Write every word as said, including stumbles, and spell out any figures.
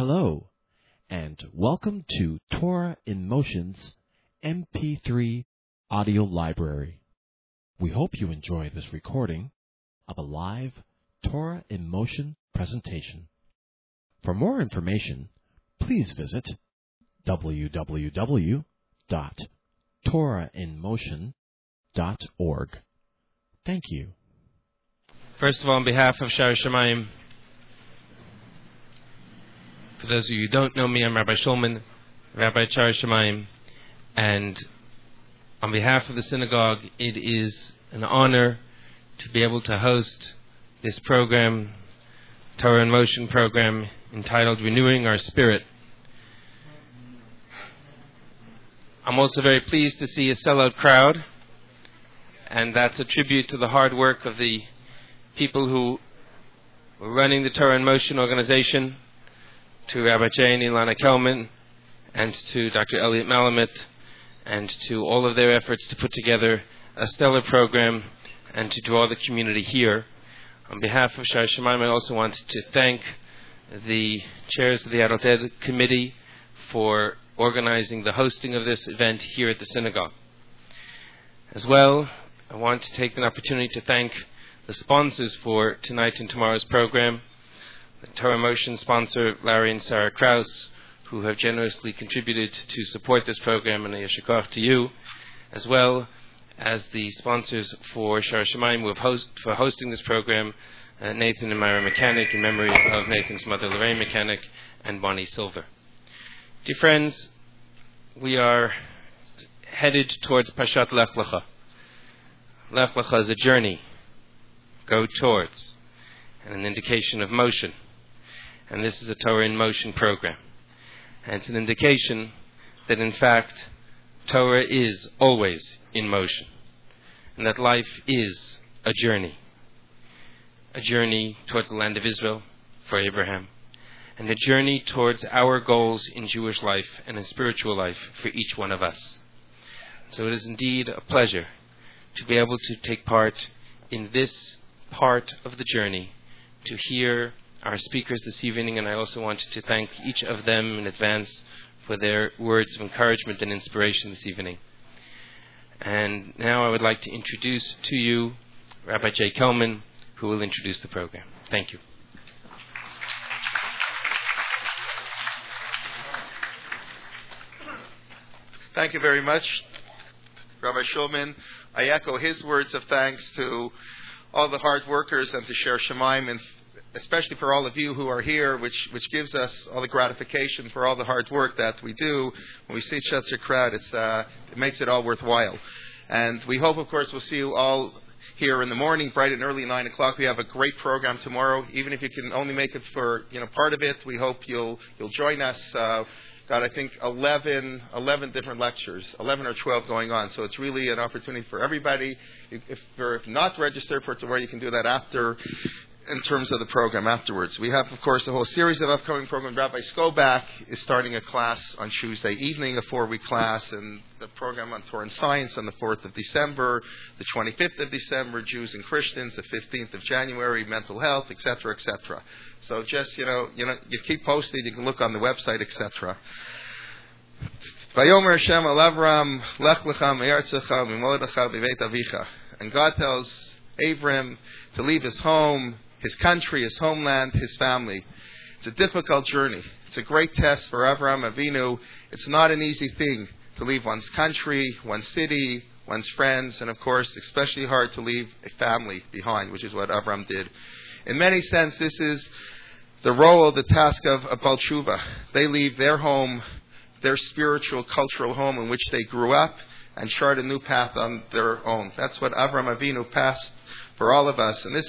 Hello, and welcome to Torah in Motion's M P three audio library. We hope you enjoy this recording of a live Torah in Motion presentation. For more information, please visit w w w dot torah in motion dot org. Thank you. First of all, on behalf of Shar Shemayim, for those of you who don't know me, I'm Rabbi Shulman, Rabbi Shar Shemayim, and on behalf of the synagogue, it is an honor to be able to host this program, Torah in Motion program, entitled Renewing Our Spirit. I'm also very pleased to see a sellout crowd, and that's a tribute to the hard work of the people who were running the Torah in Motion organization, to Rabbi Jay and Ilana Kelman, and to Doctor Elliot Malamet, and to all of their efforts to put together a stellar program and to draw the community here. On behalf of Shar Shemayim, I also want to thank the chairs of the Adult Ed Committee for organizing the hosting of this event here at the synagogue. As well, I want to take an opportunity to thank the sponsors for tonight and tomorrow's program, the Torah Motion sponsor, Larry and Sarah Krause, who have generously contributed to support this program, and a yesher koach to you, as well as the sponsors for Shar Shemayim who have host, for hosting this program, uh, Nathan and Myra Mechanic, in memory of Nathan's mother, Lorraine Mechanic, and Bonnie Silver. Dear friends, we are headed towards Parshat Lech Lecha. Lech Lecha is a journey, go towards, and an indication of motion. And this is a Torah in Motion program. And it's an indication that, in fact, Torah is always in motion, and that life is a journey. A journey towards the land of Israel for Abraham, and a journey towards our goals in Jewish life and in spiritual life for each one of us. So it is indeed a pleasure to be able to take part in this part of the journey, to hear our speakers this evening, and I also wanted to thank each of them in advance for their words of encouragement and inspiration this evening. And now I would like to introduce to you Rabbi Jay Kelman, who will introduce the program. Thank you. Thank you very much, Rabbi Shulman. I echo his words of thanks to all the hard workers and to Shar Shemayim, and especially for all of you who are here, which which gives us all the gratification for all the hard work that we do. When we see such a crowd, it's uh, it makes it all worthwhile. And we hope, of course, we'll see you all here in the morning, bright and early, nine o'clock. We have a great program tomorrow. Even if you can only make it for you know part of it, we hope you'll you'll join us. Uh, got, I think, eleven, eleven different lectures, eleven or twelve going on. So it's really an opportunity for everybody. If you're not registered for tomorrow, you can do that after, in terms of the program afterwards. We have, of course, a whole series of upcoming programs. Rabbi Skobach is starting a class on Tuesday evening, a four-week class, and the program on Torah and Science on the fourth of December, the twenty-fifth of December, Jews and Christians, the fifteenth of January, mental health, et cetera, et cetera. So just, you know, you know, you keep posted, you can look on the website, et cetera. Vayomer Hashem al Avram, Lech lecha me'artzecha mimoledecha b'veit avicha. And God tells Abram to leave his home, his country, his homeland, his family. It's a difficult journey. It's a great test for Avraham Avinu. It's not an easy thing to leave one's country, one's city, one's friends, and of course, especially hard to leave a family behind, which is what Avraham did. In many sense, this is the role, the task of a Baal Tshuva. They leave their home, their spiritual, cultural home in which they grew up, and chart a new path on their own. That's what Avraham Avinu passed for all of us. And this